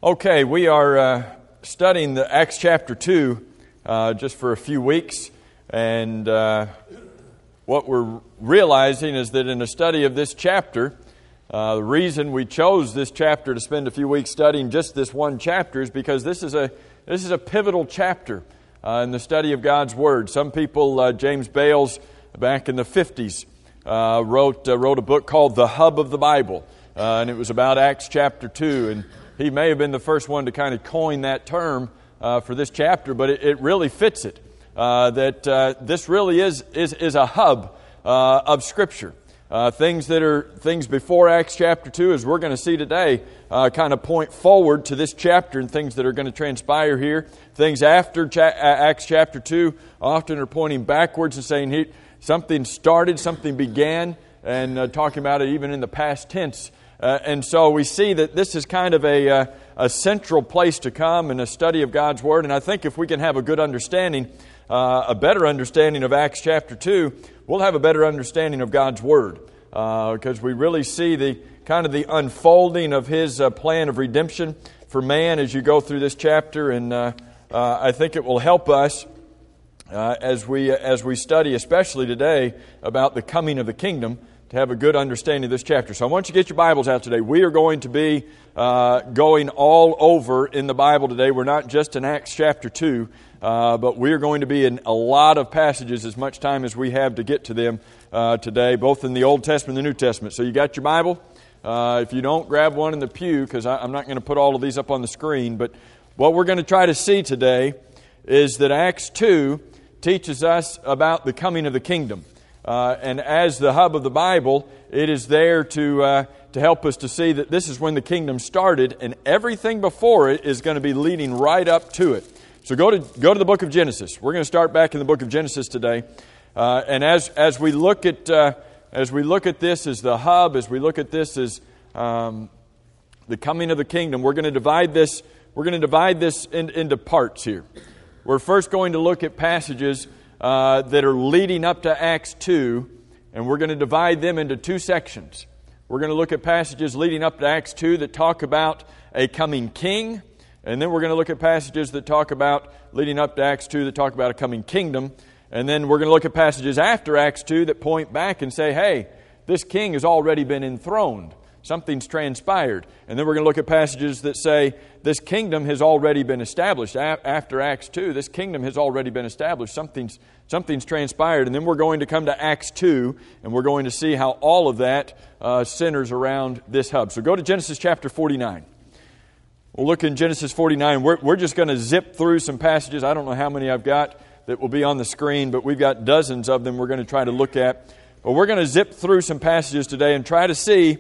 Okay, we are studying the Acts chapter 2 just for a few weeks, and what we're realizing is that in a study of this chapter, the reason we chose this chapter to spend a few weeks studying just this one chapter is because this is a pivotal chapter in the study of God's Word. Some people, James Bales, back in the 50s, wrote a book called The Hub of the Bible, and it was about Acts chapter 2, and he may have been the first one to kind of coin that term for this chapter, but it really fits it. That this really is a hub of Scripture. Things before Acts chapter 2, as we're going to see today, kind of point forward to this chapter and things that are going to transpire here. Things after Acts chapter 2 often are pointing backwards and saying something started, something began, and talking about it even in the past tense. And so we see that this is kind of a central place to come in a study of God's Word. And I think if we can have a good understanding, a better understanding of Acts chapter 2, we'll have a better understanding of God's Word. Because we really see the unfolding of His plan of redemption for man as you go through this chapter. And I think it will help us as we study, especially today, about the coming of the kingdom, to have a good understanding of this chapter. So I want you to get your Bibles out today. We are going to be going all over in the Bible today. We're not just in Acts chapter 2, but we're going to be in a lot of passages, as much time as we have to get to them today, both in the Old Testament and the New Testament. So you got your Bible? If you don't, grab one in the pew, because I'm not going to put all of these up on the screen. But what we're going to try to see today is that Acts 2 teaches us about the coming of the kingdom. And as the hub of the Bible, it is there to help us to see that this is when the kingdom started, and everything before it is going to be leading right up to it. So go to the book of Genesis. We're going to start back in the book of Genesis today, and as we look at this as the hub, as we look at this as the coming of the kingdom, we're going to divide this. We're going to divide this into parts here. We're first going to look at passages that are leading up to Acts 2, and we're going to divide them into two sections. We're going to look at passages leading up to Acts 2 that talk about a coming king, and then we're going to look at passages that talk about, leading up to Acts 2, that talk about a coming kingdom, and then we're going to look at passages after Acts 2 that point back and say, hey, this king has already been enthroned. Something's transpired. And then we're going to look at passages that say this kingdom has already been established. After Acts 2, this kingdom has already been established. Something's transpired. And then we're going to come to Acts 2, and we're going to see how all of that centers around this hub. So go to Genesis chapter 49. We'll look in Genesis 49. We're just going to zip through some passages. I don't know how many I've got that will be on the screen, but we've got dozens of them we're going to try to look at. But we're going to zip through some passages today and try to see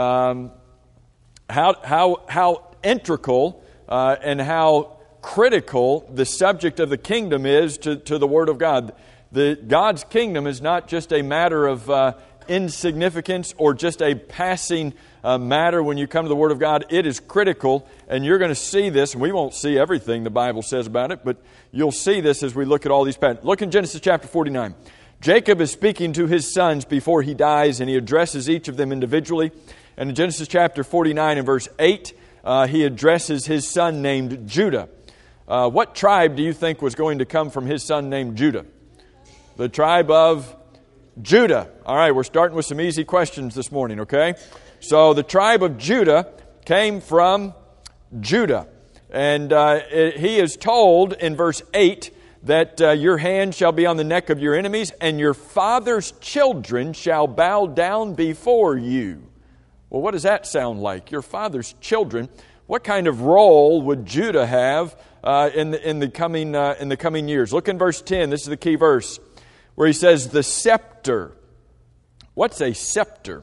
how integral and how critical the subject of the kingdom is to the Word of God. God's kingdom is not just a matter of insignificance or just a passing matter when you come to the Word of God. It is critical, and you're going to see this, and we won't see everything the Bible says about it, but you'll see this as we look at all these passages. Look in Genesis chapter 49. Jacob is speaking to his sons before he dies, and he addresses each of them individually. And in Genesis chapter 49 and verse 8, he addresses his son named Judah. What tribe do you think was going to come from his son named Judah? The tribe of Judah. All right, we're starting with some easy questions this morning, okay? So the tribe of Judah came from Judah. And he is told in verse 8 that your hand shall be on the neck of your enemies, and your father's children shall bow down before you. Well, what does that sound like? Your father's children. What kind of role would Judah have in the coming years? Look in verse 10. This is the key verse where he says, the scepter. What's a scepter?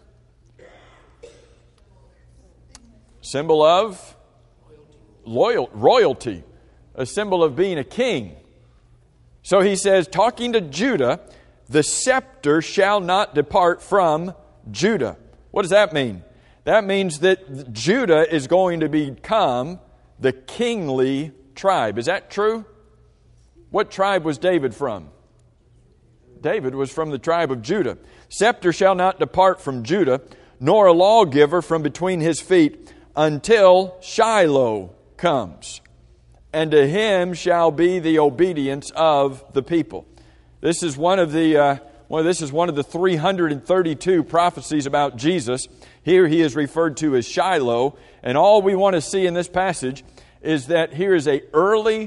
Symbol of royalty. A symbol of being a king. So he says, talking to Judah, the scepter shall not depart from Judah. What does that mean? That means that Judah is going to become the kingly tribe. Is that true? What tribe was David from? David was from the tribe of Judah. Scepter shall not depart from Judah, nor a lawgiver from between his feet, until Shiloh comes, and to him shall be the obedience of the people. This is one of the 332 prophecies about Jesus. Here he is referred to as Shiloh, and all we want to see in this passage is that here is an early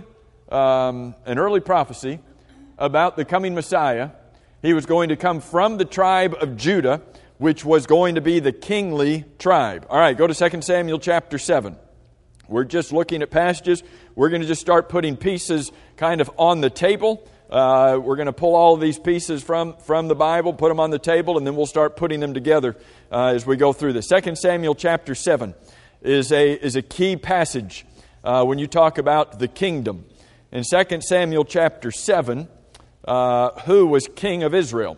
prophecy about the coming Messiah. He was going to come from the tribe of Judah, which was going to be the kingly tribe. All right, go to 2 Samuel chapter 7. We're just looking at passages. We're going to just start putting pieces kind of on the table. We're going to pull all of these pieces from the Bible, put them on the table, and then we'll start putting them together as we go through this. 2 Samuel chapter 7 is a key passage when you talk about the kingdom. In 2 Samuel chapter 7, who was king of Israel?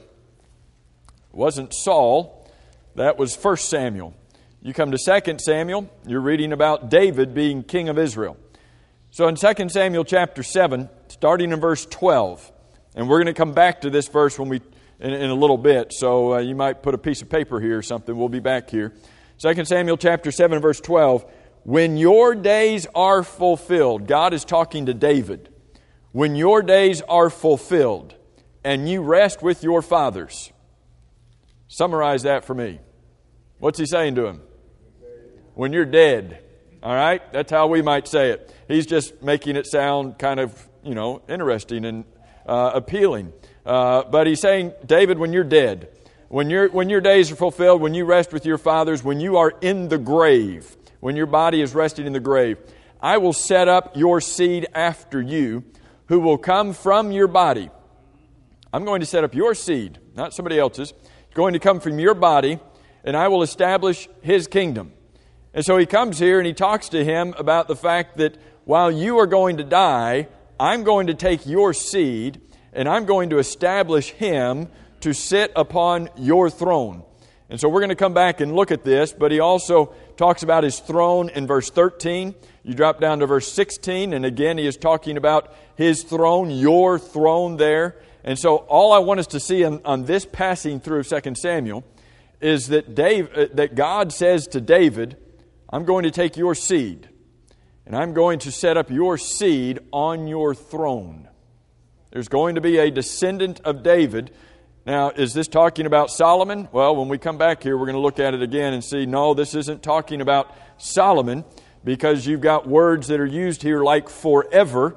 It wasn't Saul. That was 1 Samuel. You come to 2 Samuel, you're reading about David being king of Israel. So in 2 Samuel chapter 7, starting in verse 12, and we're going to come back to this verse in a little bit, so you might put a piece of paper here or something. We'll be back here. 2 Samuel chapter 7, verse 12, when your days are fulfilled, God is talking to David, when your days are fulfilled and you rest with your fathers. Summarize that for me. What's he saying to him? When you're dead. All right? That's how we might say it. He's just making it sound kind of, interesting and appealing. But he's saying, David, when you're dead, when your days are fulfilled, when you rest with your fathers, when you are in the grave, when your body is resting in the grave, I will set up your seed after you, who will come from your body. I'm going to set up your seed, not somebody else's. It's going to come from your body, and I will establish his kingdom. And so he comes here and he talks to him about the fact that while you are going to die, I'm going to take your seed and I'm going to establish him to sit upon your throne. And so we're going to come back and look at this, but he also talks about his throne in verse 13. You drop down to verse 16, and again he is talking about his throne, your throne there. And so all I want us to see on this passing through 2 Samuel is that God says to David, I'm going to take your seed, and I'm going to set up your seed on your throne. There's going to be a descendant of David. Now, is this talking about Solomon? Well, when we come back here, we're going to look at it again and see, no, this isn't talking about Solomon, because you've got words that are used here like forever,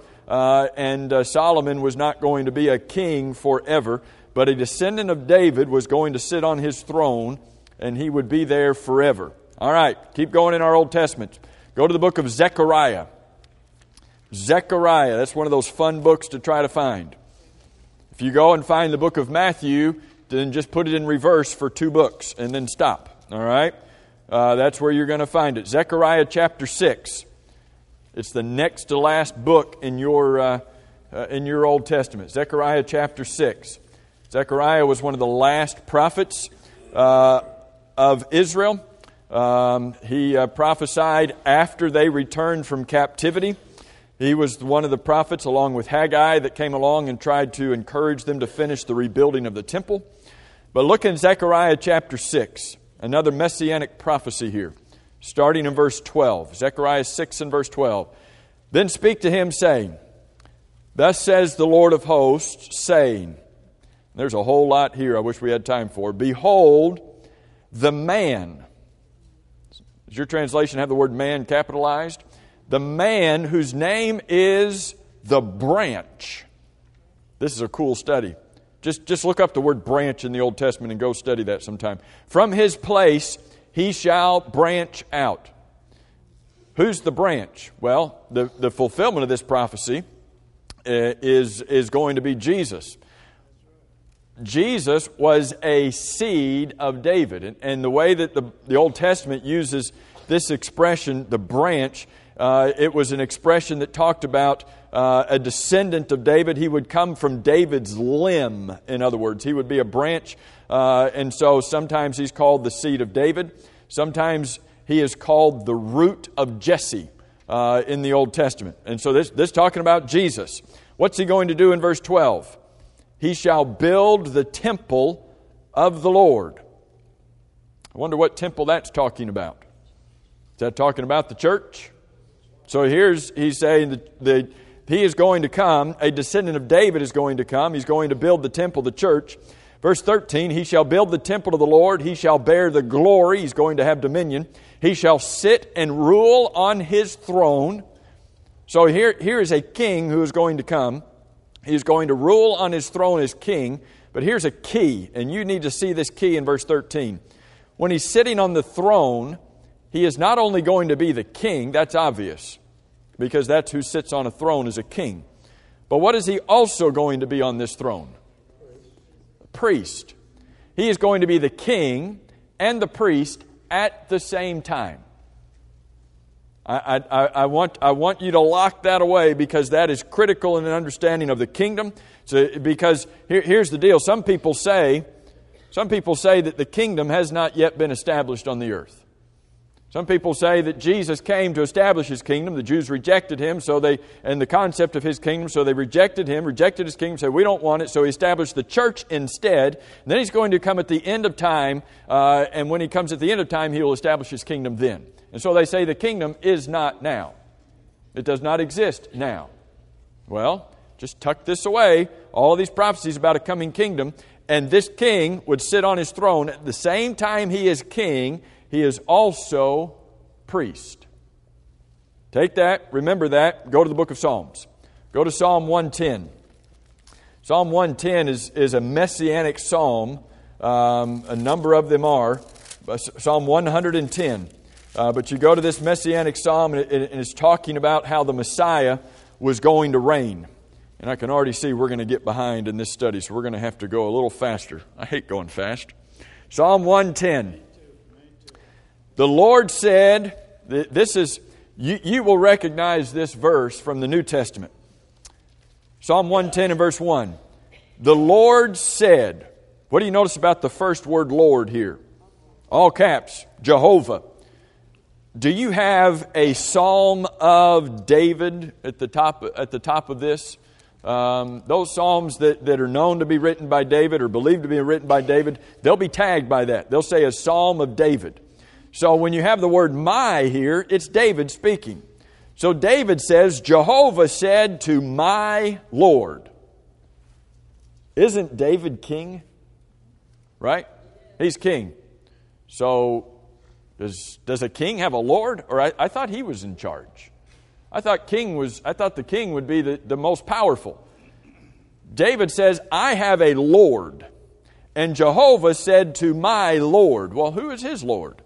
and Solomon was not going to be a king forever, but a descendant of David was going to sit on his throne, and he would be there forever. All right, keep going in our Old Testament. Go to the book of Zechariah. Zechariah, that's one of those fun books to try to find. If you go and find the book of Matthew, then just put it in reverse for 2 books and then stop. All right? That's where you're going to find it. Zechariah chapter 6. It's the next to last book in your Old Testament. Zechariah chapter 6. Zechariah was one of the last prophets of Israel. He prophesied after they returned from captivity. He was one of the prophets, along with Haggai, that came along and tried to encourage them to finish the rebuilding of the temple. But look in Zechariah chapter 6, another messianic prophecy here, starting in verse 12. Zechariah 6 and verse 12. Then speak to him, saying, Thus says the Lord of hosts, saying, there's a whole lot here I wish we had time for. Behold, the man. Does your translation have the word man capitalized? The man whose name is the branch. This is a cool study. Just look up the word branch in the Old Testament and go study that sometime. From his place he shall branch out. Who's the branch? Well, the fulfillment of this prophecy is going to be Jesus. Jesus was a seed of David. And the way that the Old Testament uses this expression, the branch, it was an expression that talked about a descendant of David. He would come from David's limb, in other words. He would be a branch. And so sometimes he's called the seed of David. Sometimes he is called the root of Jesse in the Old Testament. And so this talking about Jesus. What's he going to do in verse 12? He shall build the temple of the Lord. I wonder what temple that's talking about. Is that talking about the church? So he's saying that he is going to come, a descendant of David is going to come. He's going to build the temple, the church. Verse 13, he shall build the temple of the Lord. He shall bear the glory. He's going to have dominion. He shall sit and rule on his throne. So here is a king who is going to come. He's going to rule on his throne as king. But here's a key, and you need to see this key in verse 13. When he's sitting on the throne, he is not only going to be the king, that's obvious, because that's who sits on a throne is a king. But what is he also going to be on this throne? Priest. He is going to be the king and the priest at the same time. I want you to lock that away, because that is critical in an understanding of the kingdom. So, because here's the deal. Some people say that the kingdom has not yet been established on the earth. Some people say that Jesus came to establish His kingdom. The Jews rejected Him, and the concept of His kingdom, so they rejected Him, rejected His kingdom, said, we don't want it, so He established the church instead. And then He's going to come at the end of time, and when He comes at the end of time, He will establish His kingdom then. And so they say the kingdom is not now. It does not exist now. Well, just tuck this away, all of these prophecies about a coming kingdom, and this king would sit on his throne. At the same time he is king, he is also priest. Take that, remember that, go to the book of Psalms. Go to Psalm 110. Psalm 110 is a messianic psalm. A number of them are. Psalm 110. But you go to this messianic psalm, and it's talking about how the Messiah was going to reign. And I can already see we're going to get behind in this study, so we're going to have to go a little faster. I hate going fast. Psalm 110. The Lord said, this is, you will recognize this verse from the New Testament. Psalm 110 and verse 1. The Lord said, what do you notice about the first word Lord here? All caps, Jehovah. Do you have a Psalm of David at the top of this? Those Psalms that are known to be written by David or believed to be written by David, they'll be tagged by that. They'll say a Psalm of David. So when you have the word my here, it's David speaking. So David says, Jehovah said to my Lord. Isn't David king? Right? He's king. So does a king have a lord? Or I thought he was in charge. I thought the king would be the most powerful. David says, I have a Lord. And Jehovah said to my Lord. Well, who is his Lord?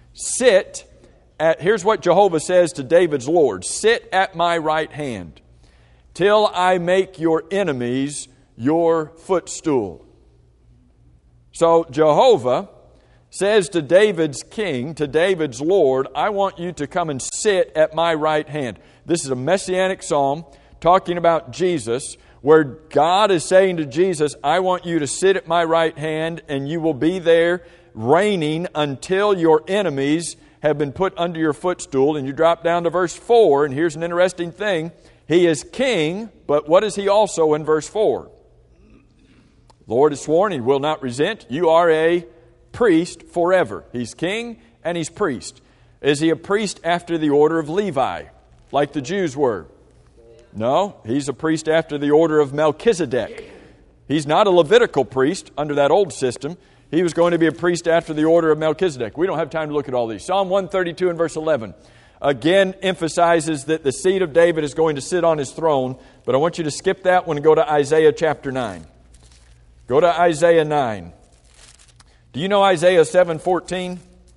Here's what Jehovah says to David's Lord. Sit at my right hand till I make your enemies your footstool. So Jehovah says to David's king, to David's Lord, I want you to come and sit at my right hand. This is a messianic psalm talking about Jesus, where God is saying to Jesus, I want you to sit at my right hand, and you will be there reigning until your enemies have been put under your footstool. And you drop down to verse 4, and here's an interesting thing. He is king, but what is he also in verse 4? The Lord has sworn, He will not resent. You are a priest forever. He's king and He's priest. Is He a priest after the order of Levi, like the Jews were? No, He's a priest after the order of Melchizedek. He's not a Levitical priest under that old system. He was going to be a priest after the order of Melchizedek. We don't have time to look at all these. Psalm 132 and verse 11 again emphasizes that the seed of David is going to sit on his throne, but I want you to skip that one and go to Isaiah chapter 9. Go to Isaiah 9. Do you know Isaiah 7:14?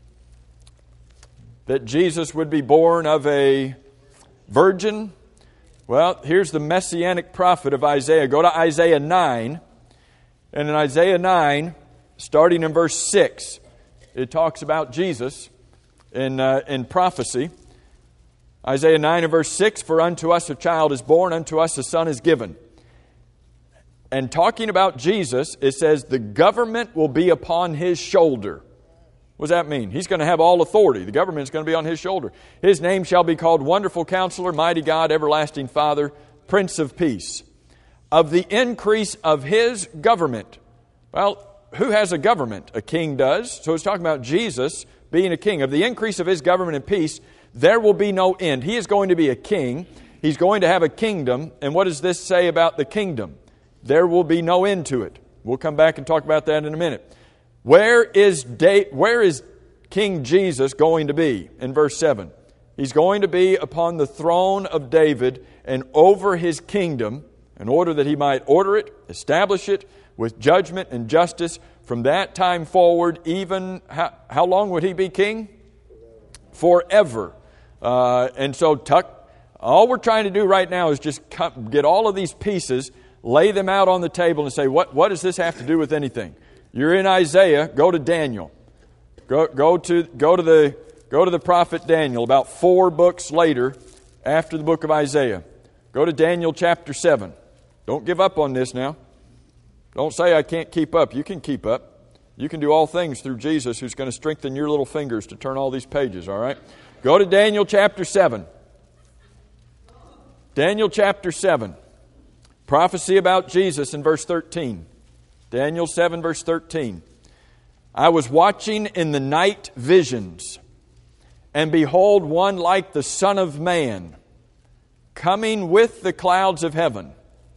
That Jesus would be born of a virgin? Well, here's the messianic prophet of Isaiah. Go to Isaiah 9. And in Isaiah 9, starting in verse 6, it talks about Jesus in prophecy. Isaiah 9 and verse 6, for unto us a child is born, unto us a son is given. And talking about Jesus, it says the government will be upon His shoulder. What does that mean? He's going to have all authority. The government is going to be on His shoulder. His name shall be called Wonderful Counselor, Mighty God, Everlasting Father, Prince of Peace. Of the increase of His government. Well, who has a government? A king does. So it's talking about Jesus being a king. Of the increase of His government and peace, there will be no end. He is going to be a king. He's going to have a kingdom. And what does this say about the kingdom? There will be no end to it. We'll come back and talk about that in a minute. Where is King Jesus going to be? In verse 7. He's going to be upon the throne of David and over his kingdom, in order that he might order it, establish it with judgment and justice from that time forward. Even how long would he be king? Forever. And so all we're trying to do right now is just get all of these pieces, lay them out on the table and say, what does this have to do with anything? You're in Isaiah, go to Daniel. Go to the prophet Daniel, about 4 books later after the book of Isaiah. Go to Daniel chapter 7. Don't give up on this now. Don't say I can't keep up. You can keep up. You can do all things through Jesus, who's going to strengthen your little fingers to turn all these pages, all right? Go to Daniel chapter 7. Daniel chapter 7. Prophecy about Jesus in verse 13. Daniel 7 verse 13. I was watching in the night visions, and behold, one like the Son of Man, coming with the clouds of heaven.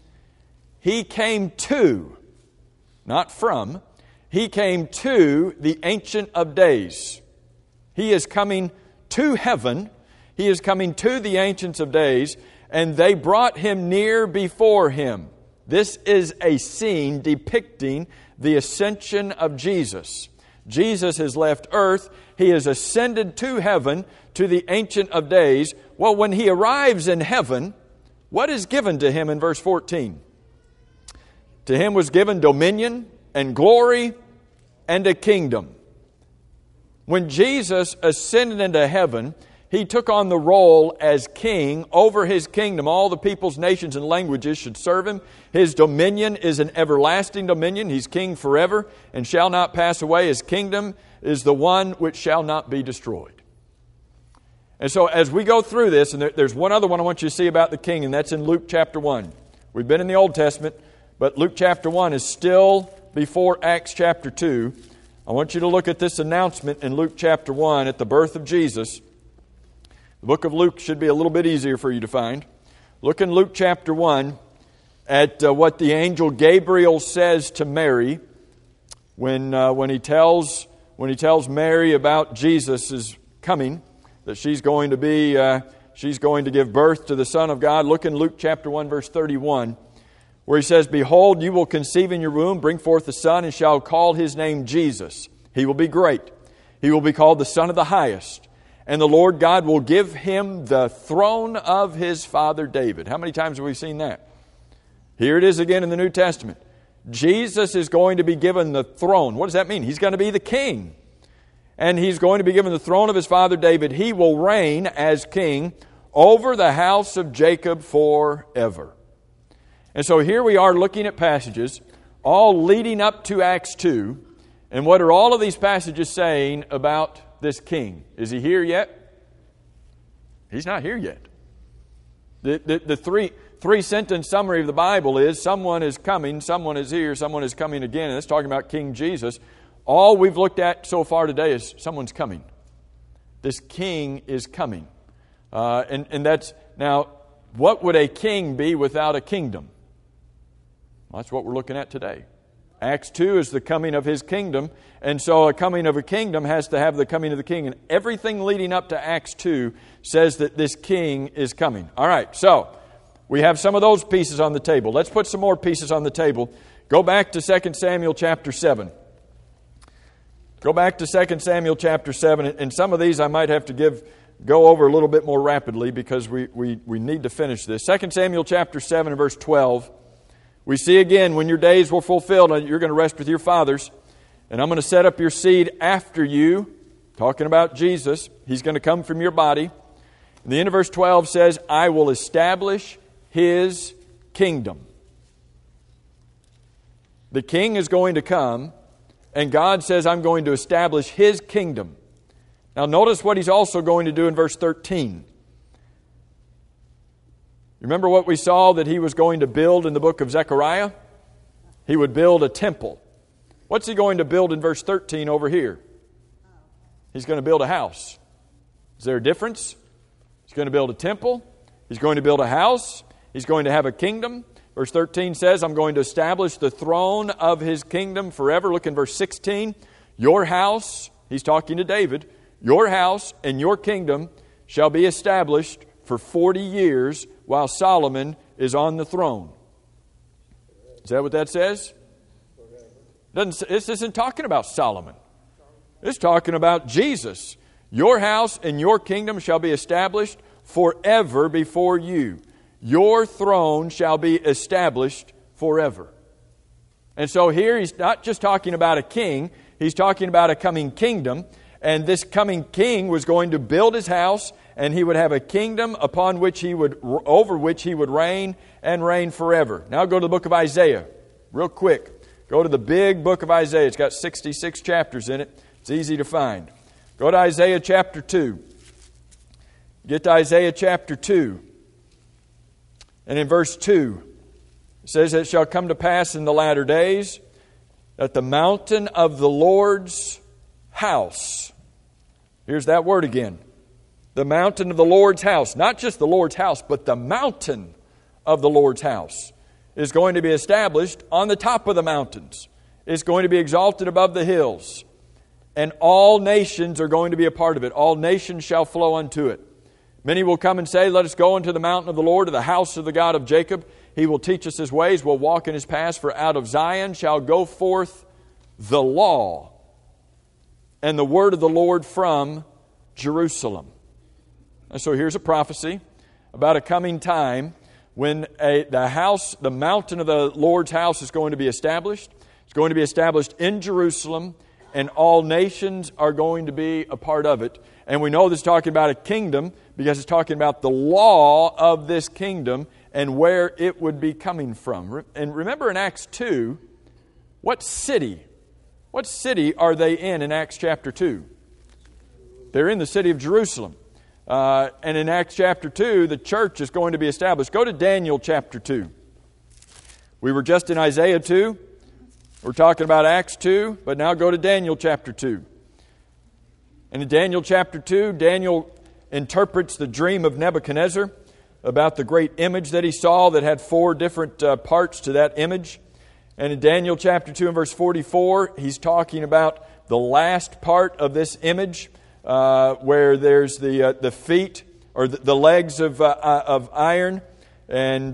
He came to, not from, he came to the Ancient of Days. He is coming to heaven. He is coming to the Ancients of Days, and they brought him near before him. This is a scene depicting the ascension of Jesus. Jesus has left earth. He has ascended to heaven, to the Ancient of Days. Well, when he arrives in heaven, what is given to him in verse 14? To him was given dominion and glory and a kingdom. When Jesus ascended into heaven, he took on the role as king over his kingdom. All the peoples, nations, and languages should serve him. His dominion is an everlasting dominion. He's king forever and shall not pass away. His kingdom is the one which shall not be destroyed. And so as we go through this, and there's one other one I want you to see about the king, and that's in Luke chapter 1. We've been in the Old Testament, but Luke chapter 1 is still before Acts chapter 2. I want you to look at this announcement in Luke chapter 1 at the birth of Jesus. The book of Luke should be a little bit easier for you to find. Look in Luke chapter 1 at what the angel Gabriel says to Mary when he tells Mary about Jesus' coming, that she's going to give birth to the Son of God. Look in Luke chapter 1 verse 31, where he says, Behold, you will conceive in your womb, bring forth a son, and shall call his name Jesus. He will be great. He will be called the Son of the Highest. And the Lord God will give him the throne of his father David. How many times have we seen that? Here it is again in the New Testament. Jesus is going to be given the throne. What does that mean? He's going to be the king. And he's going to be given the throne of his father David. He will reign as king over the house of Jacob forever. And so here we are looking at passages all leading up to Acts 2. And what are all of these passages saying about this king? Is he here yet? He's not here yet. The three sentence summary of the Bible is someone is coming, someone is here, someone is coming again. And that's talking about King Jesus. All we've looked at so far today is someone's coming. This king is coming. And that's, now, what would a king be without a kingdom? Well, that's what we're looking at today. Acts 2 is the coming of his kingdom. And so a coming of a kingdom has to have the coming of the king. And everything leading up to Acts 2 says that this king is coming. All right, so we have some of those pieces on the table. Let's put some more pieces on the table. Go back to 2 Samuel chapter 7. Go back to 2 Samuel chapter 7. And some of these I might have to go over a little bit more rapidly because we need to finish this. 2 Samuel chapter 7 and verse 12. We see again, when your days were fulfilled, you're going to rest with your fathers, and I'm going to set up your seed after you, talking about Jesus. He's going to come from your body. And the end of verse 12 says, I will establish his kingdom. The king is going to come, and God says, I'm going to establish his kingdom. Now notice what he's also going to do in verse 13. Remember what we saw that he was going to build in the book of Zechariah? He would build a temple. What's he going to build in verse 13 over here? He's going to build a house. Is there a difference? going to build a temple. He's going to build a house. He's going to have a kingdom. Verse 13 says, I'm going to establish the throne of His kingdom forever. Look in verse 16. Your house, he's talking to David, your house and your kingdom shall be established for 40 years while Solomon is on the throne. Is that what that says? This isn't talking about Solomon. It's talking about Jesus. Your house and your kingdom shall be established forever before you. Your throne shall be established forever. And so here he's not just talking about a king, he's talking about a coming kingdom. And this coming king was going to build his house, and he would have a kingdom over which he would reign and reign forever. Now go to the book of Isaiah, real quick. Go to the big book of Isaiah. It's got 66 chapters in it. It's easy to find. Go to Isaiah chapter 2. Get to Isaiah chapter 2. And in verse 2, it says, it shall come to pass in the latter days that the mountain of the Lord's house. Here's that word again. The mountain of the Lord's house. Not just the Lord's house, but the mountain of the Lord's house is going to be established on the top of the mountains. It's going to be exalted above the hills. And all nations are going to be a part of it. All nations shall flow unto it. Many will come and say, let us go into the mountain of the Lord, to the house of the God of Jacob. He will teach us His ways. We'll walk in His paths. For out of Zion shall go forth the law and the word of the Lord from Jerusalem. And so here's a prophecy about a coming time when the mountain of the Lord's house is going to be established. It's going to be established in Jerusalem, and all nations are going to be a part of it. And we know this is talking about a kingdom because it's talking about the law of this kingdom and where it would be coming from. And remember in Acts 2, what city are they in Acts chapter 2? They're in the city of Jerusalem. And in Acts chapter 2, the church is going to be established. Go to Daniel chapter 2. We were just in Isaiah 2. We're talking about Acts 2, but now go to Daniel chapter 2. And in Daniel chapter 2, Daniel interprets the dream of Nebuchadnezzar about the great image that he saw that had 4 different parts to that image. And in Daniel chapter 2 and verse 44, he's talking about the last part of this image, where there's the feet or the legs of iron and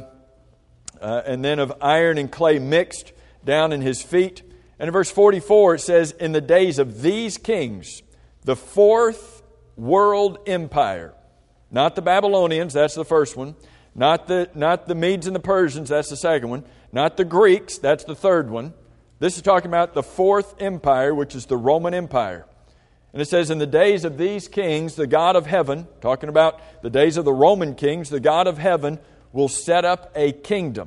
then of iron and clay mixed down in his feet. And in verse 44 it says, in the days of these kings, the 4th world empire, not the Babylonians, that's the first one, not the Medes and the Persians, that's the second one, not the Greeks, that's the third one. This is talking about the 4th empire, which is the Roman Empire. And it says, in the days of these kings, the God of heaven, talking about the days of the Roman kings, the God of heaven will set up a kingdom.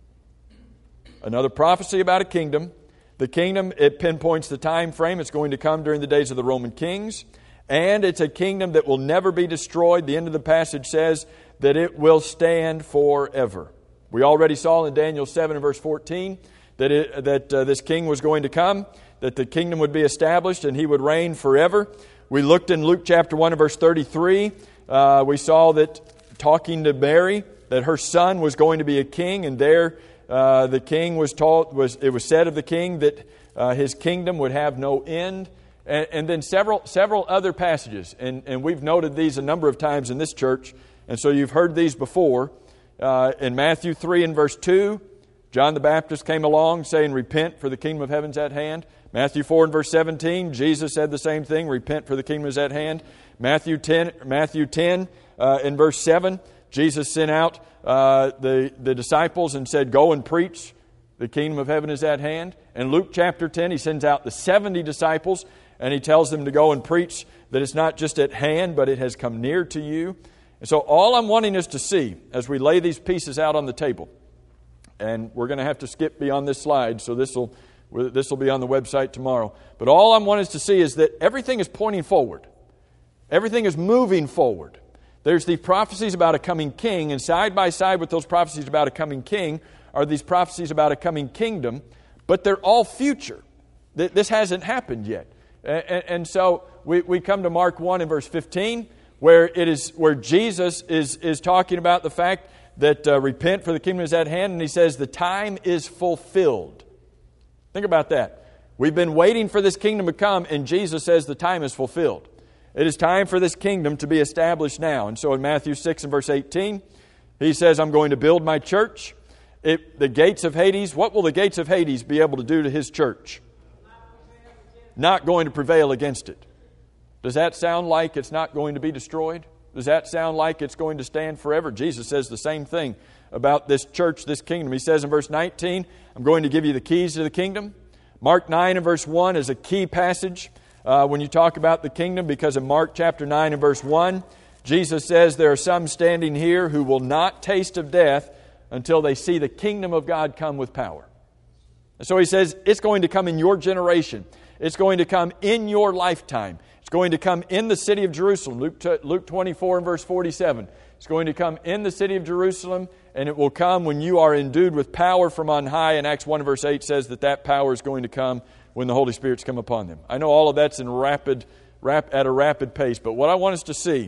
Another prophecy about a kingdom. The kingdom, it pinpoints the time frame. It's going to come during the days of the Roman kings. And it's a kingdom that will never be destroyed. The end of the passage says that it will stand forever. We already saw in Daniel 7 and verse 14 that this king was going to come, that the kingdom would be established and he would reign forever. We looked in Luke chapter 1 and verse 33. We saw that talking to Mary, that her son was going to be a king, and there the king it was said of the king that his kingdom would have no end. And then several other passages, and we've noted these a number of times in this church, and so you've heard these before. In Matthew 3 and verse 2, John the Baptist came along saying, repent, for the kingdom of heaven's at hand. Matthew 4 and verse 17, Jesus said the same thing, repent, for the kingdom is at hand. Matthew 10 in verse 7, Jesus sent out the disciples and said, go and preach, the kingdom of heaven is at hand. In Luke chapter 10, he sends out the 70 disciples, and he tells them to go and preach that it's not just at hand, but it has come near to you. And so all I'm wanting us to see as we lay these pieces out on the table, and we're going to have to skip beyond this slide, so this will be on the website tomorrow. But all I'm wanting us to see is that everything is pointing forward. Everything is moving forward. There's the prophecies about a coming king, and side by side with those prophecies about a coming king are these prophecies about a coming kingdom, but they're all future. This hasn't happened yet. And so we come to Mark 1 and verse 15, where Jesus is talking about the fact that repent, for the kingdom is at hand, and He says the time is fulfilled. Think about that. We've been waiting for this kingdom to come, and Jesus says the time is fulfilled. It is time for this kingdom to be established now. And so in Matthew 6 and verse 18, He says, I'm going to build my church. The gates of Hades, what will the gates of Hades be able to do to His church? Not going to prevail against it. Does that sound like it's not going to be destroyed? Does that sound like it's going to stand forever? Jesus says the same thing about this church, this kingdom. He says in verse 19, I'm going to give you the keys to the kingdom. Mark 9 and verse 1 is a key passage when you talk about the kingdom, because in Mark chapter 9 and verse 1, Jesus says there are some standing here who will not taste of death until they see the kingdom of God come with power. And so He says it's going to come in your generation. It's going to come in your lifetime. It's going to come in the city of Jerusalem. Luke 24 and verse 47. It's going to come in the city of Jerusalem, and it will come when you are endued with power from on high. And Acts 1 verse 8 says that power is going to come when the Holy Spirit's come upon them. I know all of that's at a rapid pace, but what I want us to see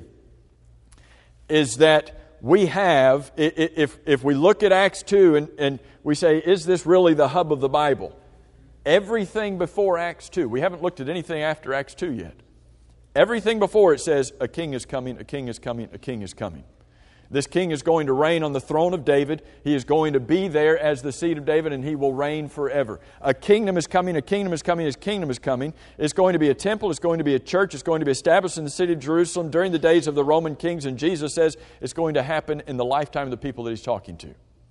is that we have, if we look at Acts 2 and we say, is this really the hub of the Bible? Everything before Acts 2, we haven't looked at anything after Acts 2 yet. Everything before it says, a king is coming, a king is coming, a king is coming. This king is going to reign on the throne of David. He is going to be there as the seed of David, and He will reign forever. A kingdom is coming, a kingdom is coming, His kingdom is coming. It's going to be a temple, it's going to be a church, it's going to be established in the city of Jerusalem during the days of the Roman kings, and Jesus says it's going to happen in the lifetime of the people that He's talking to.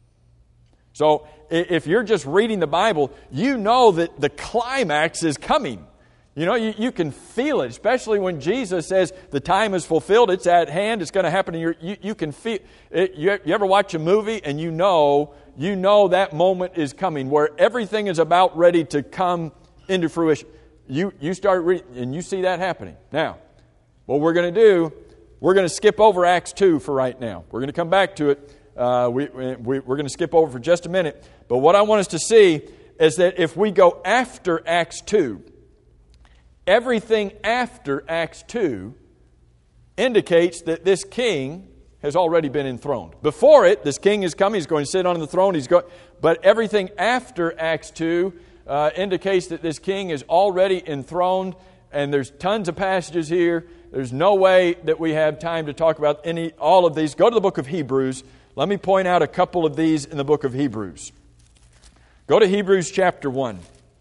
So if you're just reading the Bible, you know that the climax is coming. You know, you can feel it, especially when Jesus says the time is fulfilled, it's at hand, it's going to happen. You can feel it. You ever watch a movie and you know that moment is coming where everything is about ready to come into fruition. You start reading and you see that happening. Now, what we're going to do, we're going to skip over Acts 2 for right now. We're going to come back to it. We're going to skip over for just a minute. But what I want us to see is that if we go after Acts 2, everything after Acts 2 indicates that this king has already been enthroned. Before it, this king is coming, He's going to sit on the throne, but everything after Acts 2 indicates that this king is already enthroned, and there's tons of passages here. There's no way that we have time to talk about all of these. Go to the book of Hebrews. Let me point out a couple of these in the book of Hebrews. Go to Hebrews chapter 1.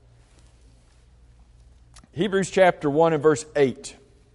Hebrews chapter 1 and verse 8.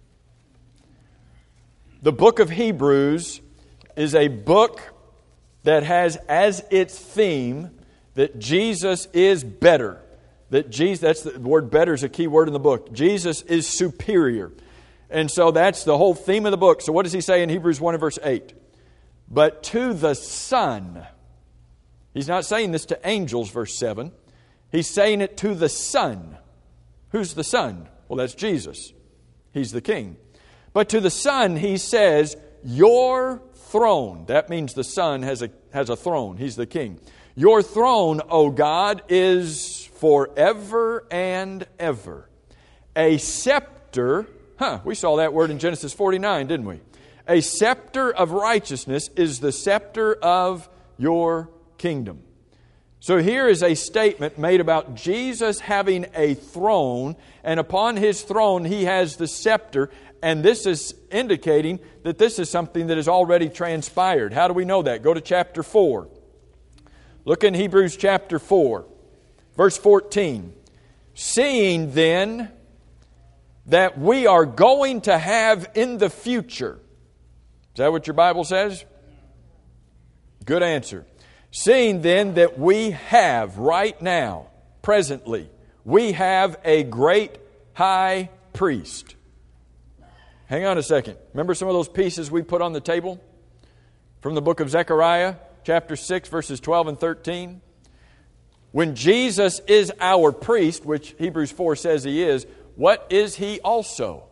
The book of Hebrews is a book that has as its theme that Jesus is better. That's the word better is a key word in the book. Jesus is superior. And so that's the whole theme of the book. So what does he say in Hebrews 1 and verse 8? But to the Son. He's not saying this to angels, verse 7. He's saying it to the Son. Who's the Son? Well, that's Jesus. He's the King. But to the Son, He says, your throne. That means the Son has a throne. He's the King. Your throne, O God, is forever and ever. A scepter. We saw that word in Genesis 49, didn't we? A scepter of righteousness is the scepter of your kingdom. So here is a statement made about Jesus having a throne, and upon His throne He has the scepter, and this is indicating that this is something that has already transpired. How do we know that? Go to chapter 4. Look in Hebrews chapter 4, verse 14. Seeing then that we are going to have in the future. Is that what your Bible says? Good answer. Seeing then that we have right now, presently, we have a great high priest. Hang on a second. Remember some of those pieces we put on the table? From the book of Zechariah, chapter 6, verses 12 and 13. When Jesus is our priest, which Hebrews 4 says He is, what is He also?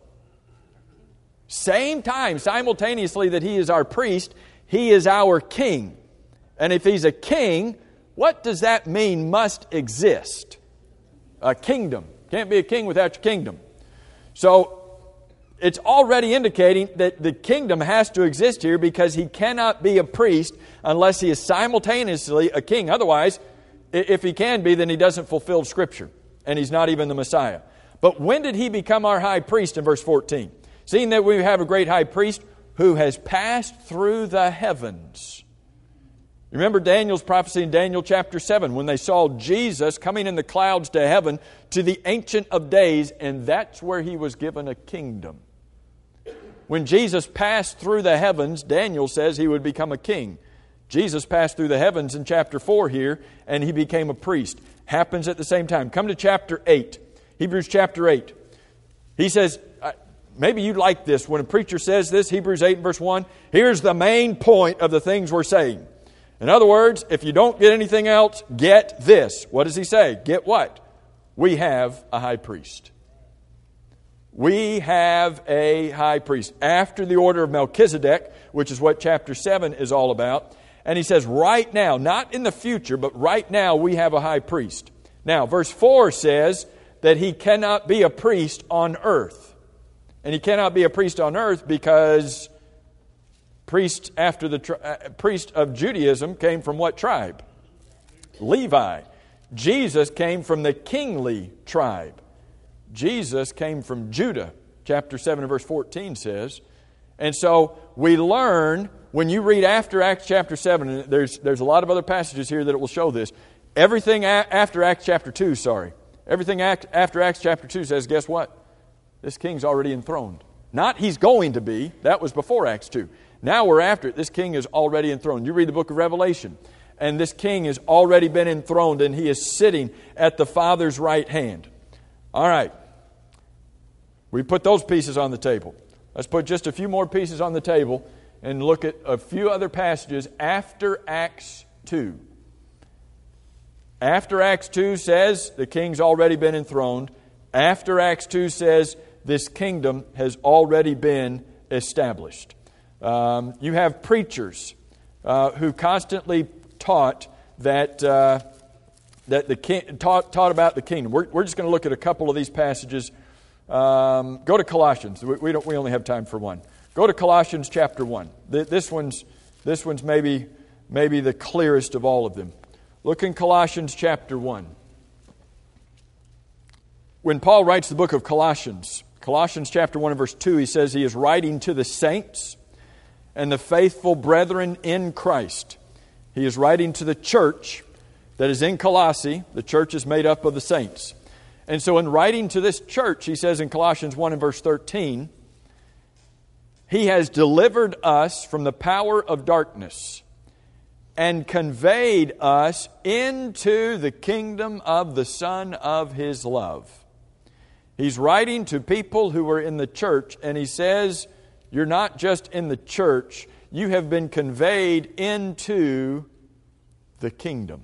Same time, simultaneously that He is our priest, He is our king. And if He's a king, what does that mean must exist? A kingdom. Can't be a king without your kingdom. So, it's already indicating that the kingdom has to exist here, because he cannot be a priest unless he is simultaneously a king. Otherwise, if he can be, then he doesn't fulfill Scripture, and he's not even the Messiah. But when did he become our high priest in verse 14? Seeing that we have a great high priest who has passed through the heavens. Remember Daniel's prophecy in Daniel chapter 7, when they saw Jesus coming in the clouds to heaven to the Ancient of Days, and that's where he was given a kingdom. When Jesus passed through the heavens, Daniel says he would become a king. Jesus passed through the heavens in chapter 4 here, and he became a priest. Happens at the same time. Come to chapter 8. Hebrews chapter 8. He says, maybe you like this. When a preacher says this, Hebrews 8 and verse 1, here's the main point of the things we're saying. In other words, if you don't get anything else, get this. What does he say? Get what? We have a high priest. We have a high priest after the order of Melchizedek, which is what chapter 7 is all about. And he says right now, not in the future, but right now we have a high priest. Now, verse 4 says that he cannot be a priest on earth. And he cannot be a priest on earth because priest after the priest of Judaism came from what tribe? Levi. Jesus came from the kingly tribe. Jesus came from Judah. Chapter 7 and verse 14 says. And so we learn, when you read after Acts chapter 7, and there's a lot of other passages here that it will show this. Everything after Acts chapter 2, everything after Acts chapter 2 says, guess what? This king's already enthroned. Not he's going to be. That was before Acts 2. Now we're after it. This king is already enthroned. You read the book of Revelation, and this king has already been enthroned, and he is sitting at the Father's right hand. All right. We put those pieces on the table. Let's put just a few more pieces on the table and look at a few other passages after Acts 2. After Acts 2 says the king's already been enthroned. After Acts 2 says this kingdom has already been established. You have preachers who constantly taught that the king taught about the kingdom. We're just going to look at a couple of these passages. Go to Colossians. We only have time for one. Go to Colossians chapter 1. This one's maybe the clearest of all of them. Look in Colossians chapter 1. When Paul writes the book of Colossians chapter 1 and verse 2, he says he is writing to the saints and the faithful brethren in Christ. He is writing to the church that is in Colossae. The church is made up of the saints. And so in writing to this church, he says in Colossians 1 and verse 13, he has delivered us from the power of darkness and conveyed us into the kingdom of the Son of His love. He's writing to people who are in the church, and he says, you're not just in the church, you have been conveyed into the kingdom.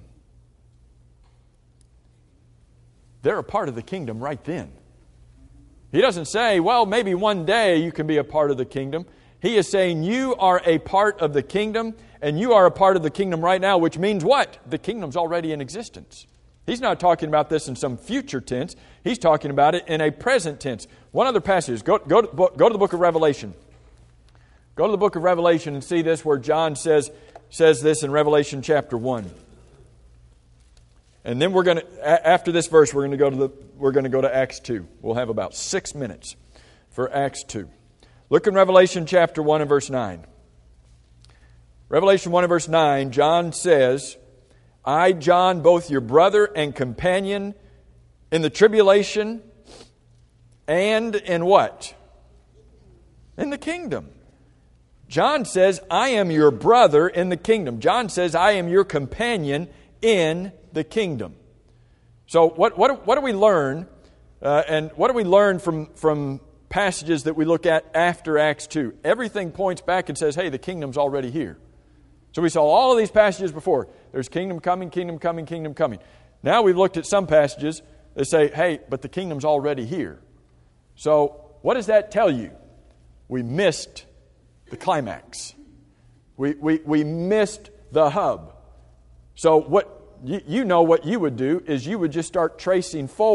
They're a part of the kingdom right then. He doesn't say, well, maybe one day you can be a part of the kingdom. He is saying you are a part of the kingdom, and you are a part of the kingdom right now, which means what? The kingdom's already in existence. He's not talking about this in some future tense. He's talking about it in a present tense. One other passage. Go to the book of Revelation. Go to the book of Revelation and see this, where John says this in Revelation chapter 1. And then we're going to, after this verse, we're going to go to Acts 2. We'll have about 6 minutes for Acts 2. Look in Revelation chapter 1 and verse 9. Revelation 1 and verse 9, John says, I, John, both your brother and companion in the tribulation and in what? In the kingdom. John says, I am your brother in the kingdom. John says, I am your companion in the kingdom. So what do we learn? And what do we learn from passages that we look at after Acts 2? Everything points back and says, hey, the kingdom's already here. So we saw all of these passages before. There's kingdom coming, kingdom coming, kingdom coming. Now we've looked at some passages that say, hey, but the kingdom's already here. So what does that tell you? We missed the climax. We missed the hub. So what you know what you would do is you would just start tracing forward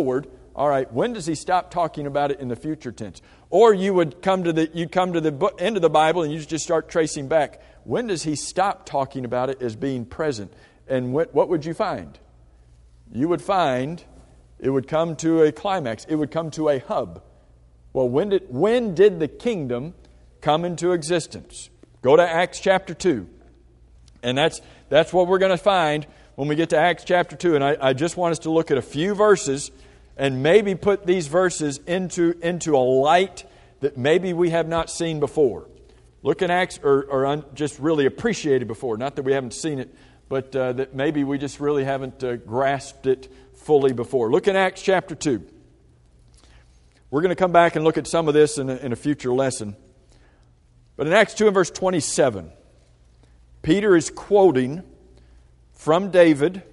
All right, when does he stop talking about it in the future tense? Or you would come to the end of the Bible and you just start tracing back. When does he stop talking about it as being present? And what would you find? You would find it would come to a climax. It would come to a hub. Well, when did the kingdom come into existence? Go to Acts chapter 2. And that's what we're going to find when we get to Acts chapter 2. And I just want us to look at a few verses and maybe put these verses into a light that maybe we have not seen before. Look in Acts, or just really appreciated before. Not that we haven't seen it, but that maybe we just really haven't grasped it fully before. Look in Acts chapter 2. We're going to come back and look at some of this in a future lesson. But in Acts 2 and verse 27, Peter is quoting from David,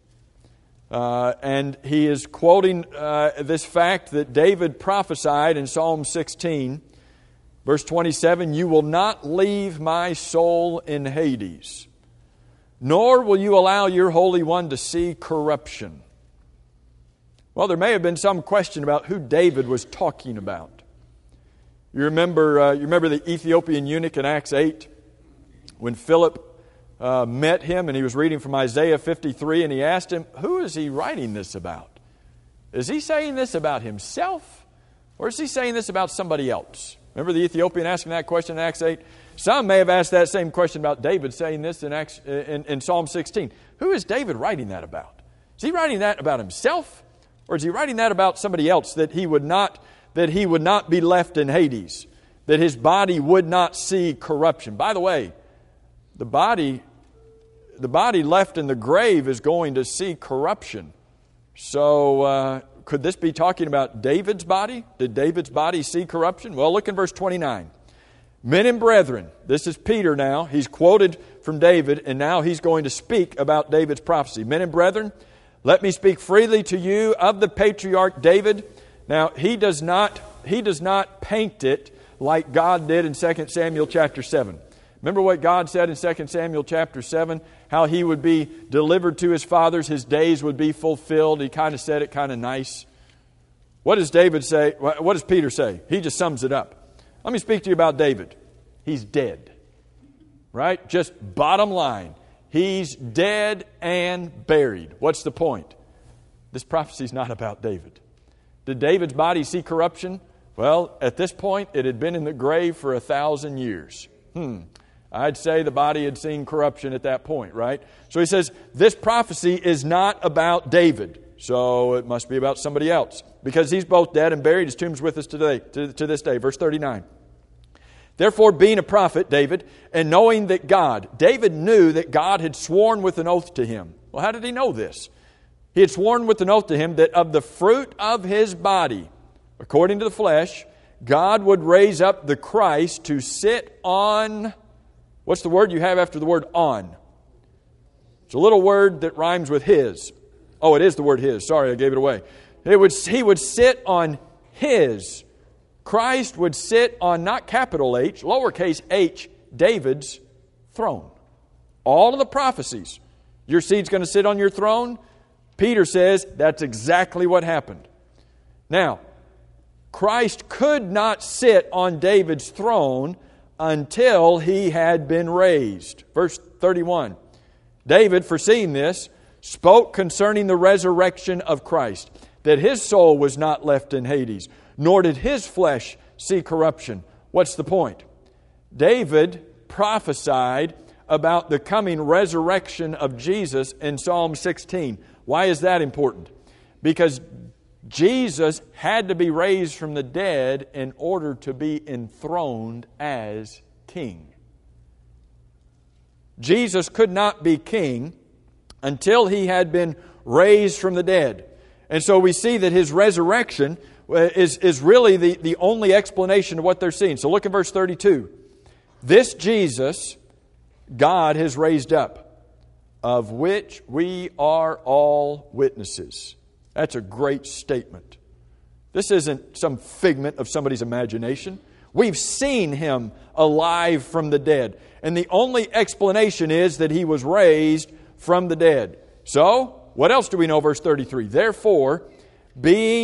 and he is quoting this fact that David prophesied in Psalm 16, verse 27, "You will not leave my soul in Hades, nor will you allow your Holy One to see corruption." Well, there may have been some question about who David was talking about. You remember the Ethiopian eunuch in Acts 8? When Philip met him and he was reading from Isaiah 53 and he asked him, who is he writing this about? Is he saying this about himself or is he saying this about somebody else? Remember the Ethiopian asking that question in Acts 8? Some may have asked that same question about David saying this in Psalm 16. Who is David writing that about? Is he writing that about himself or is he writing that about somebody else, that he would not be left in Hades, that his body would not see corruption? By the way, the body left in the grave is going to see corruption. So could this be talking about David's body? Did David's body see corruption? Well, look in verse 29. "Men and brethren," this is Peter now. He's quoted from David, and now he's going to speak about David's prophecy. "Men and brethren, let me speak freely to you of the patriarch David." Now, he does not paint it like God did in 2 Samuel chapter 7. Remember what God said in 2 Samuel chapter 7? How he would be delivered to his fathers, his days would be fulfilled. He kind of said it kind of nice. What does David say? What does Peter say? He just sums it up. Let me speak to you about David. He's dead. Right? Just bottom line. He's dead and buried. What's the point? This prophecy is not about David. Did David's body see corruption? Well, at this point, it had been in the grave for 1,000 years. I'd say the body had seen corruption at that point, right? So he says, this prophecy is not about David. So it must be about somebody else. Because he's both dead and buried. His tomb's with us today, to this day. Verse 39. "Therefore, being a prophet, David, and knowing that David knew that God had sworn with an oath to him." Well, how did he know this? He had sworn with an oath to him that of the fruit of his body, according to the flesh, God would raise up the Christ to sit on... What's the word you have after the word on? It's a little word that rhymes with his. Oh, it is the word his. Sorry, I gave it away. He would sit on his. Christ would sit on, not capital H, lowercase h, David's throne. All of the prophecies. Your seed's going to sit on your throne. Peter says that's exactly what happened. Now, Christ could not sit on David's throne until he had been raised. Verse 31. David, foreseeing this, spoke concerning the resurrection of Christ, that his soul was not left in Hades, nor did his flesh see corruption. What's the point? David prophesied about the coming resurrection of Jesus in Psalm 16. Why is that important? Because Jesus had to be raised from the dead in order to be enthroned as king. Jesus could not be king until he had been raised from the dead. And so we see that his resurrection is really the only explanation of what they're seeing. So look at verse 32. "This Jesus God has raised up, of which we are all witnesses." That's a great statement. This isn't some figment of somebody's imagination. We've seen him alive from the dead. And the only explanation is that he was raised from the dead. So, what else do we know? Verse 33. "Therefore, being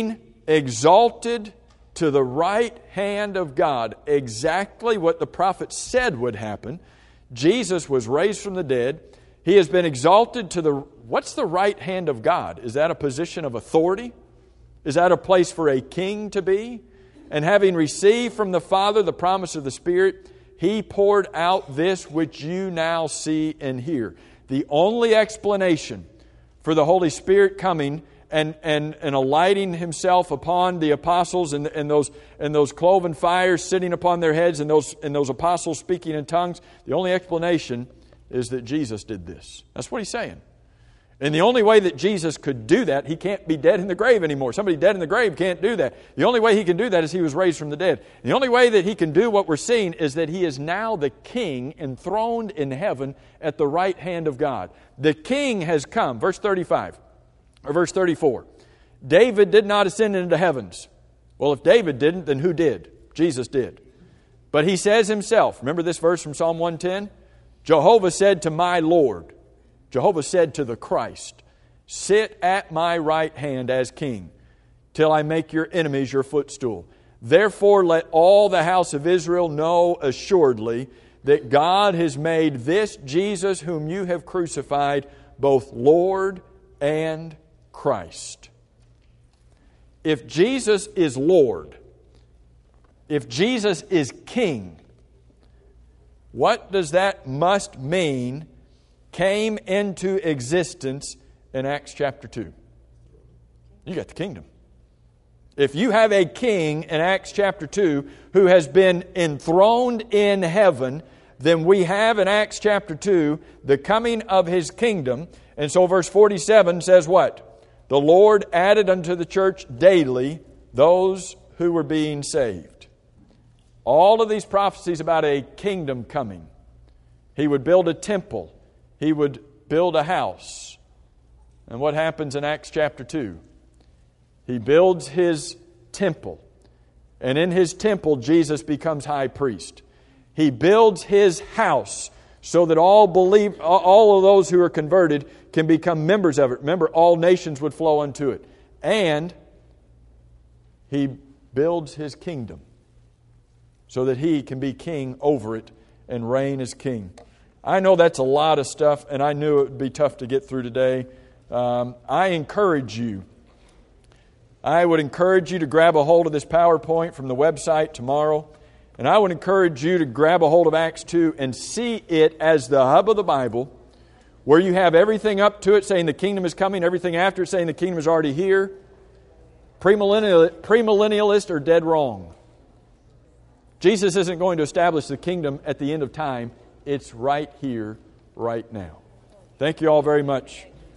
exalted to the right hand of God. Exactly what the prophet said would happen. Jesus was raised from the dead. He has been exalted to the... What's the right hand of God? Is that a position of authority? Is that a place for a king to be? And having received from the Father the promise of the Spirit, He poured out this which you now see and hear. The only explanation for the Holy Spirit coming and alighting Himself upon the apostles and those cloven fires sitting upon their heads and those apostles speaking in tongues, the only explanation is that Jesus did this. That's what He's saying. And the only way that Jesus could do that, He can't be dead in the grave anymore. Somebody dead in the grave can't do that. The only way He can do that is He was raised from the dead. And the only way that He can do what we're seeing is that He is now the King enthroned in heaven at the right hand of God. The King has come. Verse 35 or verse 34. David did not ascend into the heavens. Well, if David didn't, then who did? Jesus did. But He says Himself, remember this verse from Psalm 110? Jehovah said to my Lord, Jehovah said to the Christ, sit at my right hand as King, till I make your enemies your footstool. Therefore let all the house of Israel know assuredly that God has made this Jesus whom you have crucified both Lord and Christ. If Jesus is Lord, if Jesus is King, what does that must mean came into existence in Acts chapter 2? You got the kingdom. If you have a king in Acts chapter 2 who has been enthroned in heaven, then we have in Acts chapter 2 the coming of His kingdom. And so verse 47 says what? The Lord added unto the church daily those who were being saved. All of these prophecies about a kingdom coming. He would build a temple. He would build a house. And what happens in Acts chapter 2? He builds His temple. And in His temple, Jesus becomes high priest. He builds His house so that all of those who are converted can become members of it. Remember, all nations would flow unto it. And He builds His kingdom so that He can be king over it and reign as king. I know that's a lot of stuff, and I knew it would be tough to get through today. I would encourage you to grab a hold of this PowerPoint from the website tomorrow. And I would encourage you to grab a hold of Acts 2 and see it as the hub of the Bible, where you have everything up to it saying the kingdom is coming, everything after it saying the kingdom is already here. Premillennialists are dead wrong. Jesus isn't going to establish the kingdom at the end of time. It's right here, right now. Thank you all very much.